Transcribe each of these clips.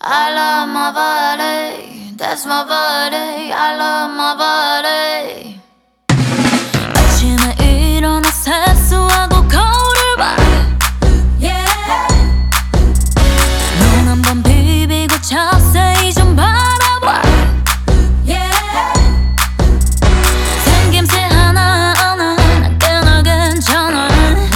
I love my body, that's my body. I love my body. 아침에 일어나 세수하고 거울을 봐. 눈 한번 비비고 자세히 좀 바라봐. 생김새 하나하나 난 꽤나 괜찮아.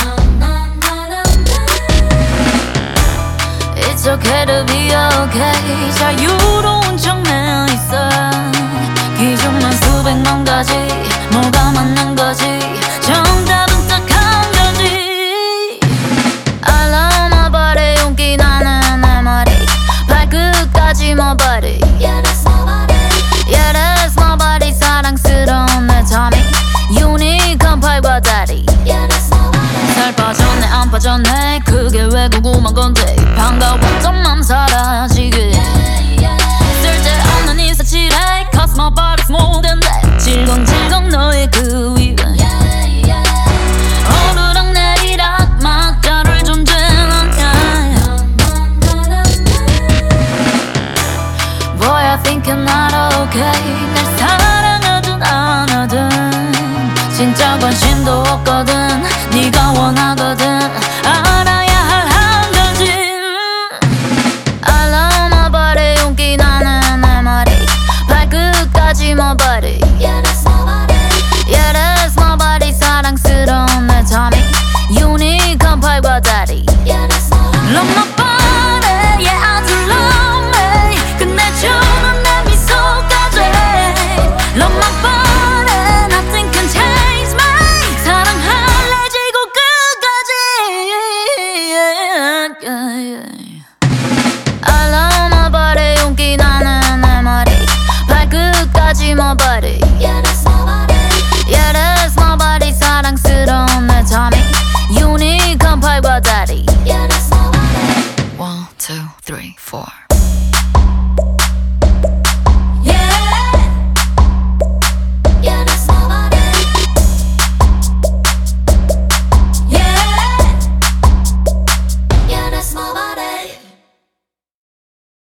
It's okay to be okay. 자유로운 척내 있어. 기준만 수백만 가지. 뭐가 맞는 거지? 정답은 딱 한 가지. I love my body. 용기 나는 내 머리 발끝까지 my body. Yeah, that's my body. Yeah, that's my body. 사랑스러운 내 tummy. 유니크한 팔과 다리. Yeah, that's my body. 살 빠졌네 안 빠졌네 그게 왜 궁금한 건데 반가웠던 맘 사라지게. 쓸데없는 인사치레 Cause my body's more than that. 질겅질겅 너의 그 위에 오르락 내리락 막다를 존재는 Boy I think you're not